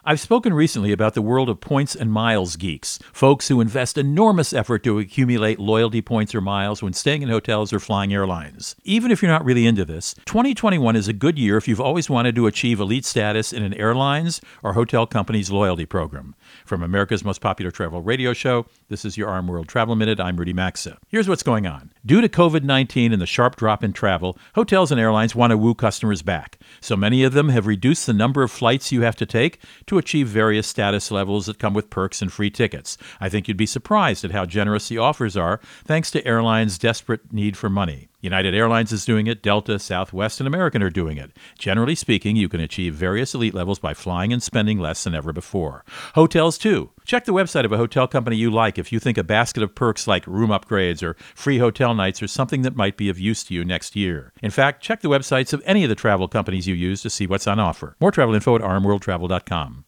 I've spoken recently about the world of points and miles geeks, folks who invest enormous effort to accumulate loyalty points or miles when staying in hotels or flying airlines. Even if you're not really into this, 2021 is a good year if you've always wanted to achieve elite status in an airline's or hotel company's loyalty program. From America's most popular travel radio show, this is your Arm World Travel Minute. I'm Rudy Maxa. Here's what's going on. Due to COVID-19 and the sharp drop in travel, hotels and airlines want to woo customers back. So many of them have reduced the number of flights you have to take to achieve various status levels that come with perks and free tickets. I think you'd be surprised at how generous the offers are, thanks to airlines' desperate need for money. United Airlines is doing it, Delta, Southwest, and American are doing it. Generally speaking, you can achieve various elite levels by flying and spending less than ever before. Hotels, too. Check the website of a hotel company you like if you think a basket of perks like room upgrades or free hotel nights are something that might be of use to you next year. In fact, check the websites of any of the travel companies you use to see what's on offer. More travel info at armworldtravel.com.